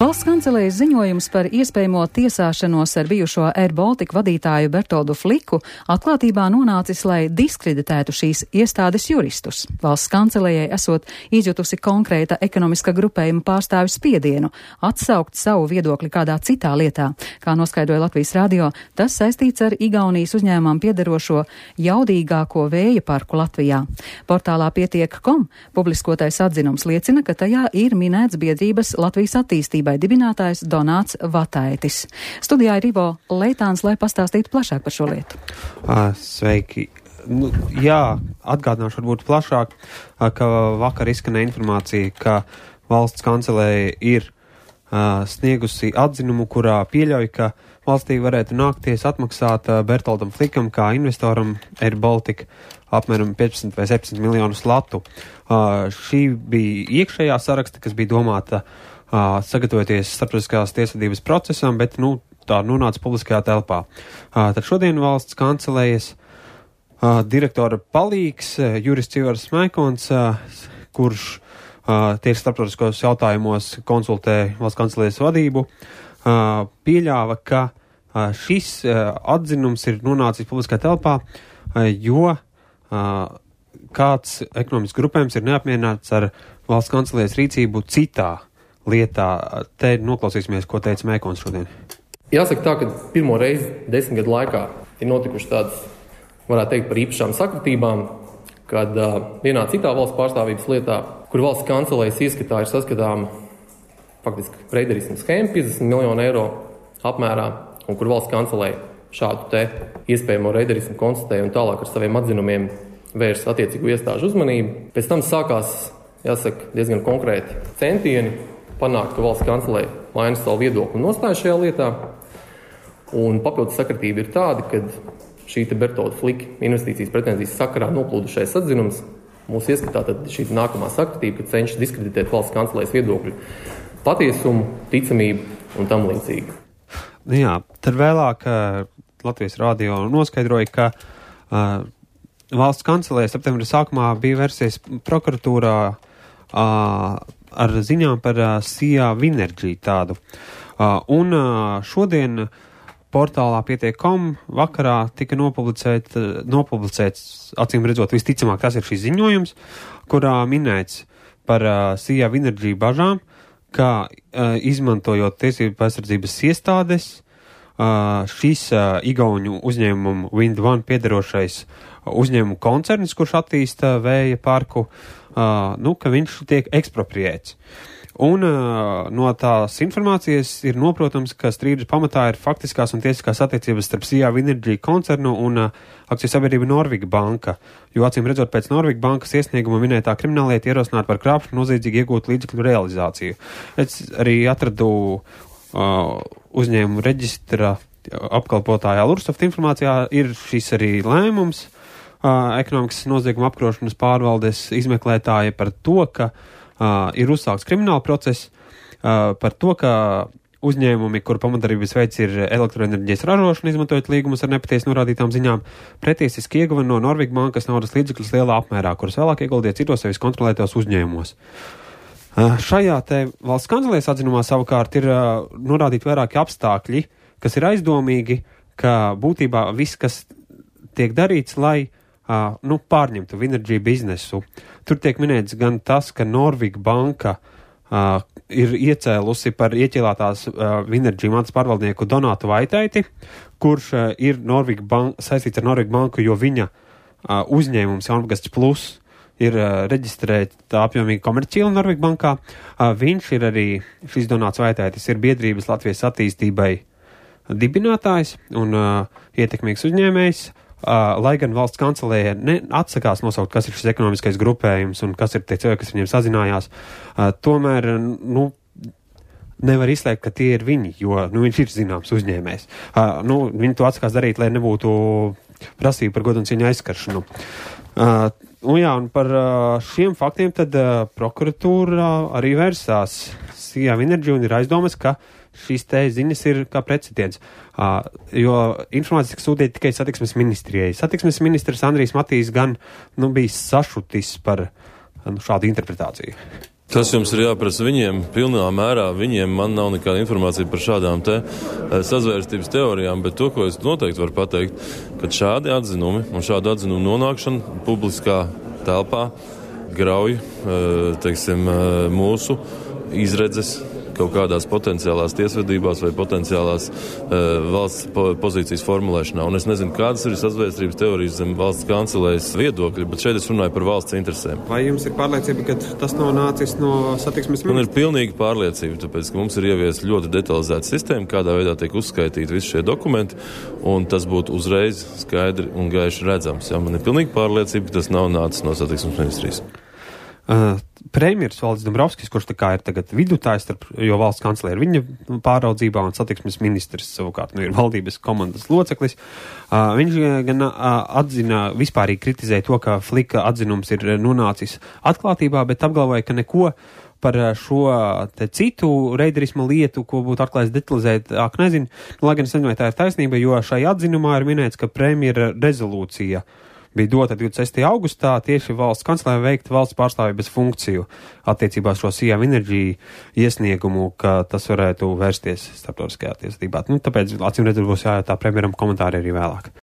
Valsts kancelējas ziņojums par iespējamo tiesāšanos ar bijušo Air Baltica vadītāju Bertoldu Fliku atklātībā nonācis, lai diskreditētu šīs iestādes juristus. Valsts kancelējai esot izjutusi konkrēta ekonomiska grupējuma pārstāvju spiedienu atsaukt savu viedokli kādā citā lietā. Kā noskaidroja Latvijas radio, tas saistīts ar Igaunijas uzņēmumam piederošo jaudīgāko vēja parku Latvijā. Portālā pietiek.com publiskotais atzinums liecina, ka tajā ir minēts biedrības Latvijas attīstībai dibinātājs Donāts Vataitis. Studijā ir Ivo Leitāns, lai pastāstītu plašāk par šo lietu. Sveiki! Atgādināšu varbūt plašāk, ka vakar izskanēja informācija, ka valsts kancelēja ir sniegusi atzinumu, kurā pieļauj, ka valstī varētu nākties atmaksāt Bertoldam Flikam kā investoram Air Baltica apmēram 15 vai 17 miljonus latu. Šī bija iekšējā saraksta, kas bija domāta sagatavoties starptautiskās tiesvedības procesam, bet tā nonāca publiskajā telpā. Tad šodien valsts kancelējas direktora palīgs, jurists Ivars Maikons, kurš tieši starptautiskos jautājumos konsultē valsts kancelējas vadību, pieļāva, ka šis atzinums ir nonācis publiskajā telpā, jo kāds ekonomisks grupējums ir neapmierināts ar valsts kancelējas rīcību citā lietā. Te noklausīsimies, ko teica Maikons šodien. Jāsaka tā, ka pirmo reizi 10 gadu laikā ir notikuši tādas, varētu teikt, par īpašām sakritībām, kad vienā citā valsts pārstāvības lietā, kur valsts kancelējas ieskatā ir saskatāma faktiski reiderismu schēma 50 miljonu eiro apmērā, un kur valsts kancelēja šādu te iespējamo reiderismu konstatēja un tālāk ar saviem atzinumiem vērs attiecīgu iestāžu uzmanību. Pēc tam sākās, jāsaka, diezgan konkrēti centieni panākt, ka valsts kancelēja maina savu viedokli un nostāju šajā lietā. Un papildus sakritība ir tāda, ka šī te Bertolda Flika investīcijas pretenzijas sakarā noplūdušais atzinums mūs ieskatā tad šī nākamā sakritība, kad cenšas diskreditēt valsts kancelējas viedokļu patiesumu, ticamību un tam līdzīgi. Tad vēlāk Latvijas radio noskaidroja, ka valsts kancelēja septembra sākumā bija vērsies prokuratūrā ar ziņām par Sia Vinerģī tādu. Un šodien portālā pietiek.com vakarā tika nopublicēts, acīm redzot, visticamāk tas ir šis ziņojums, kurā minēts par Sia Vinerģī bažām, kā izmantojot tiesību aizsardzības iestādes, šis igauņu uzņēmumu Wind One piederošais uzņēmumu koncerns, kurš attīsta vēja parku, ka viņš tiek ekspropriēts. Un no tās informācijas ir noprotams, ka strīdus pamatā ir faktiskās un tiesiskās attiecības starp Sia Vinerģī koncernu un akciju sabiedrību Norviga banka, jo acīm redzot pēc Norviga bankas iesnieguma minētā krimināllieta ierosināt par krāpšanu noziedzīgi iegūt līdzekļu realizāciju. Es arī atradu uzņēmumu reģistra apkalpotājā Lursoft informācijā ir šis arī lēmums ekonomikas nozieguma apkarošanas pārvaldes izmeklētāja par to, ka ir uzsākts krimināla process, par to, ka uzņēmumi, kur pamatdarbības veids ir elektroenerģijas ražošana, izmantojot līgumus ar nepatiesi norādītām ziņām, pretiesiski ieguva no Norviga bankas naudas līdzekļus lielā apmērā, kuras vēlāk ieguldīja citos sevis kontrolētos uzņēmumos. Šajā te valsts kancelējas atzinumā savukārt ir norādīti vairāki apstākļi, kas ir aizdomīgi, ka būtībā viss, kas tiek darīts, lai pārņemtu Vinerģī biznesu. Tur tiek minēts gan tas, ka Norviga banka ir iecēlusi par ieķēlātās Vinerģī mantas pārvaldnieku Donātu Vaitaiti, kurš ir saistīts ar Norviga banku, jo viņa uzņēmums Jaungasts Plus ir reģistrēta apjomīgi komerciāli Norviga bankā. Viņš ir arī, šis Donāts Vaitaitis, ir biedrības Latvijas attīstībai dibinātājs un ietekmīgs uzņēmējs. Lai gan valsts kancelēja atsakās nosaukt, kas ir šis ekonomiskais grupējums un kas ir tie cilvēki, kas viņiem sazinājās, tomēr, nevar izslēgt, ka tie ir viņi, jo, viņš ir zināms uzņēmējs. Viņi to atsakās darīt, lai nebūtu prasība par godu un cieņu aizskaršanu. Un par šiem faktiem tad prokuratūra arī vērsās Sia Vinerģī un ir aizdomas, ka šīs te ziņas ir kā precedents, jo informācija tika sūtīta tikai satiksmes ministrijai. Satiksmes ministrs Andrijs Matīs gan bija sašutis par šādu interpretāciju. Tas jums ir jāprasa viņiem pilnā mērā. Man nav nekāda informācija par šādām te sazvērstības teorijām, bet to, ko es noteikti varu pateikt, ka šādi atzinumi un šādu atzinumu nonākšana publiskā telpā grauj, mūsu izredzes kaut kādās potenciālās tiesvedībās vai potenciālās valsts pozīcijas formulēšanā. Un es nezinu, kādas ir sazvērstības teorijas zem valsts kancelējas viedokļi, bet šeit es runāju par valsts interesēm. Vai jums ir pārliecība, ka tas nav nācis no satiksmes ministra? Man ir pilnīga pārliecība, tāpēc, ka mums ir ieviesta ļoti detalizēta sistēma, kādā veidā tiek uzskaitīti visi šie dokumenti, un tas būtu uzreiz skaidri un gaiši redzams. Ja? Man ir pilnīga pārliecība, ka tas nav nācis no satiksmes ministrijas. Premjeras Valdis Dombrovskis, kurš tā kā ir tagad vidutājs, jo valsts kanclere ir viņa pāraudzībā un satiksmes ministrs savukārt ir valdības komandas loceklis, viņš gan atzina, vispārīgi kritizēja to, ka Flika atzinums ir nonācis atklātībā, bet apgalvoja, ka neko par šo te citu reiderisma lietu, ko būtu atklājis detalizētāk, nezinu. Lai gan es nezinu, vai tā ir taisnība, jo šai atzinumā ir minēts, ka premjera rezolūcija bija dota 26. augustā tieši valsts kanclēm veikt valsts pārstāvības funkciju attiecībā šo Siam Energy iesniegumu, ka tas varētu vērsties starptautiskajā tiesvedībā. Tāpēc, acīm redzot, būs jājautā premjeram komentāri arī vēlāk.